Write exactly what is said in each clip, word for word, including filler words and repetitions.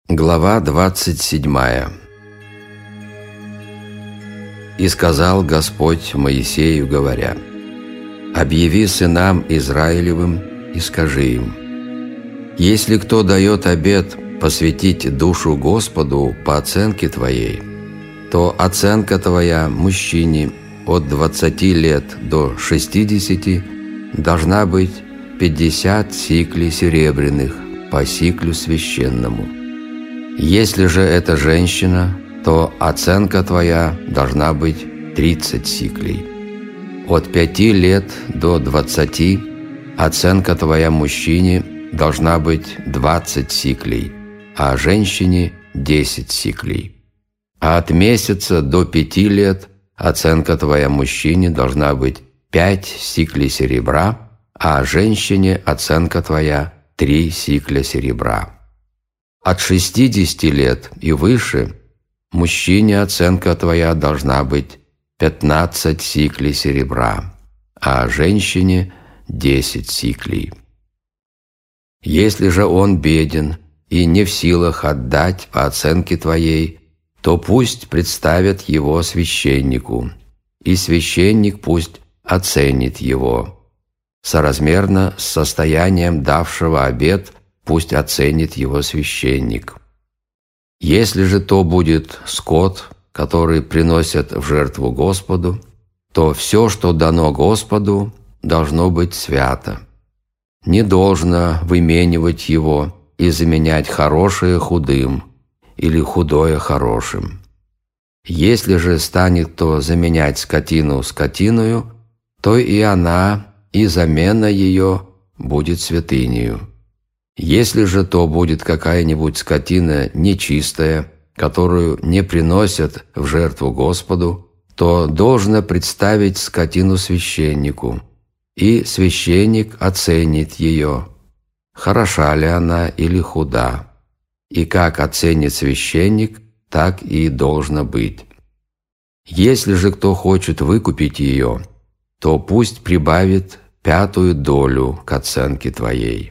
Глава двадцать седьмая. «И сказал Господь Моисею, говоря: объяви сынам Израилевым и скажи им: если кто дает обет посвятить душу Господу по оценке твоей, то оценка твоя мужчине от двадцати лет до шестидесяти должна быть пятьдесят сиклей серебряных по сиклю священному. Если же это женщина, то оценка твоя должна быть тридцать сиклей. От пяти лет до двадцати оценка твоя мужчине должна быть двадцать сиклей, а женщине десять сиклей. А от месяца до пяти лет оценка твоя мужчине должна быть пять сиклей серебра, а женщине оценка твоя три сикля серебра. От шестидесяти лет и выше мужчине оценка твоя должна быть пятнадцать сиклей серебра, а женщине десять сиклей. Если же он беден и не в силах отдать по оценке твоей, то пусть представят его священнику, и священник пусть оценит его. Соразмерно с состоянием давшего обет пусть оценит его священник. Если же то будет скот, который приносят в жертву Господу, то все, что дано Господу, должно быть свято. Не должно выменивать его и заменять хорошее худым или худое хорошим. Если же станет кто заменять скотину скотиною, то и она, и замена ее будет святынею. Если же то будет какая-нибудь скотина нечистая, которую не приносят в жертву Господу, то должно представить скотину священнику, и священник оценит ее, хороша ли она или худа. И как оценит священник, так и должно быть. Если же кто хочет выкупить ее, то пусть прибавит пятую долю к оценке твоей.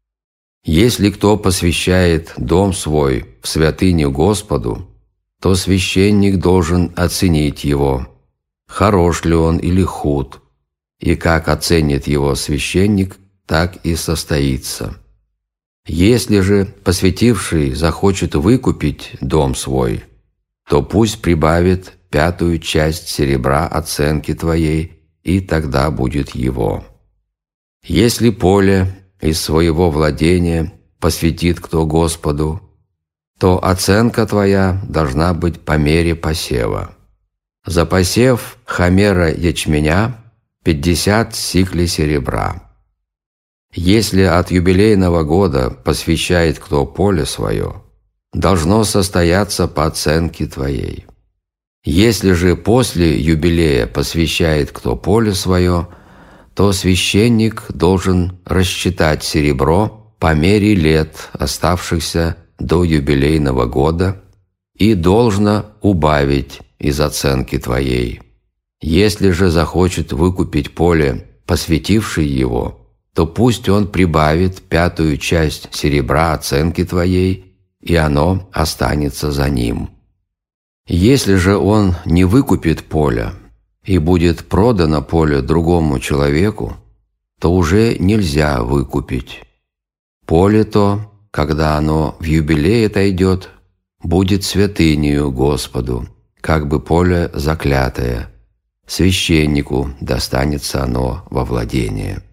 Если кто посвящает дом свой в святыню Господу, то священник должен оценить его, хорош ли он или худ, и как оценит его священник, так и состоится. Если же посвятивший захочет выкупить дом свой, то пусть прибавит пятую часть серебра оценки твоей, и тогда будет его. Если поле из своего владения посвятит кто Господу, то оценка твоя должна быть по мере посева. За посев хомера ячменя пятьдесят сиклей серебра. Если от юбилейного года посвящает кто поле свое, должно состояться по оценке твоей. Если же после юбилея посвящает кто поле свое, то священник должен рассчитать серебро по мере лет, оставшихся до юбилейного года, и должно убавить из оценки твоей. Если же захочет выкупить поле, посвятивший его, то пусть он прибавит пятую часть серебра оценки твоей, и оно останется за ним. Если же он не выкупит поле, и будет продано поле другому человеку, то уже нельзя выкупить. Поле то, когда оно в юбилей отойдет, будет святынею Господу, как бы поле заклятое. Священнику достанется оно во владение.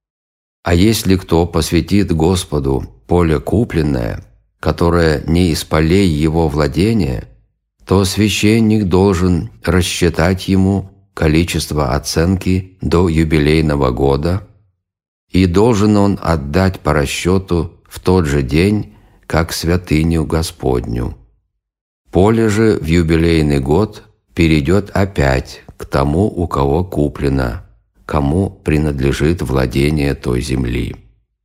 А если кто посвятит Господу поле купленное, которое не из полей его владения, то священник должен рассчитать ему количество оценки до юбилейного года, и должен он отдать по расчету в тот же день, как святыню Господню. Поле же в юбилейный год перейдет опять к тому, у кого куплено, кому принадлежит владение той земли.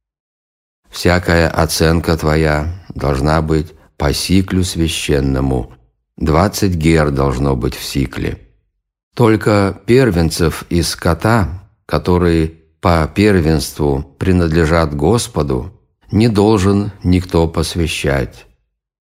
Всякая оценка твоя должна быть по сиклю священному, двадцать гер должно быть в сикле. Только первенцев из скота, которые по первенству принадлежат Господу, не должен никто посвящать.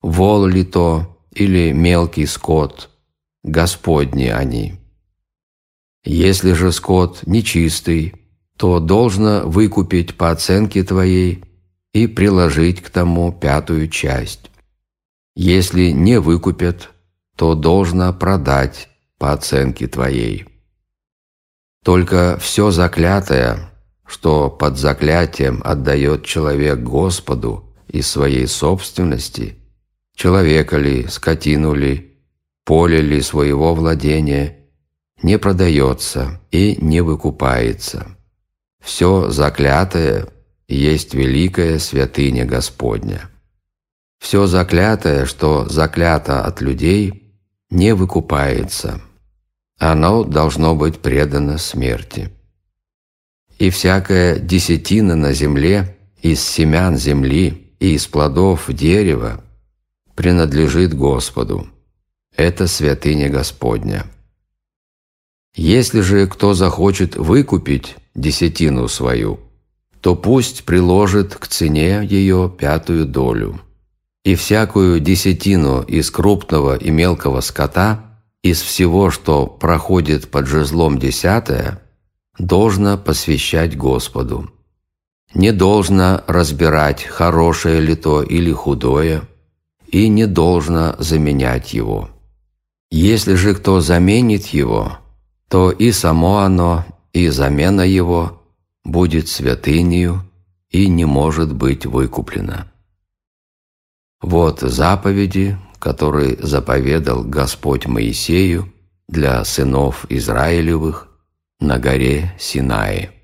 вол ли то или мелкий скот, Господни они. Если же скот нечистый, то должно выкупить по оценке твоей и приложить к тому пятую часть. Если не выкупят, то должно продать по оценке твоей. Только все заклятое, что под заклятием отдает человек Господу из своей собственности, человека ли, скотину ли, поле ли своего владения, не продается и не выкупается. Все заклятое есть великая святыня Господня. Все заклятое, что заклято от людей, не выкупается. Оно должно быть предано смерти. И всякая десятина на земле из семян земли и из плодов дерева принадлежит Господу. Это святыня Господня. Если же кто захочет выкупить десятину свою, то пусть приложит к цене ее пятую долю. И всякую десятину из крупного и мелкого скота, из всего, что проходит под жезлом десятое, должно посвящать Господу. Не должно разбирать, хорошее ли то или худое, и не должно заменять его. Если же кто заменит его, то и само оно, и замена его будет святынею и не может быть выкуплено. Вот заповеди, которые заповедал Господь Моисею для сынов Израилевых на горе Синае.